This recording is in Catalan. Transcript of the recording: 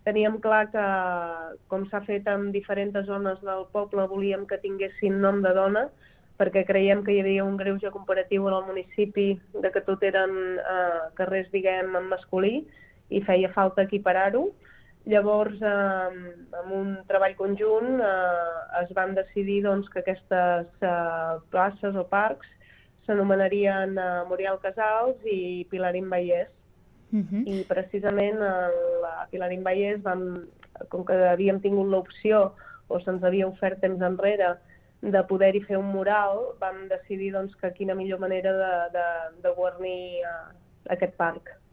Teníem clar que, com s'ha fet en diferents zones del poble, volíem que tinguessin nom de dona, perquè creiem que hi havia un greuge comparatiu en el municipi de que tot eren carrers, diguem, en masculí, i feia falta equiparar-ho. Llavors, amb un treball conjunt, es van decidir que aquestes places o parcs s'anomenarien Muriel Casals i Pilarín Vallès. I precisament la Pilarín Vallès, com que havíem tingut l'opció o se'ns havia ofert temps enrere de poder-hi fer un mural, vam decidir que quina millor manera de guarnir aquest parc.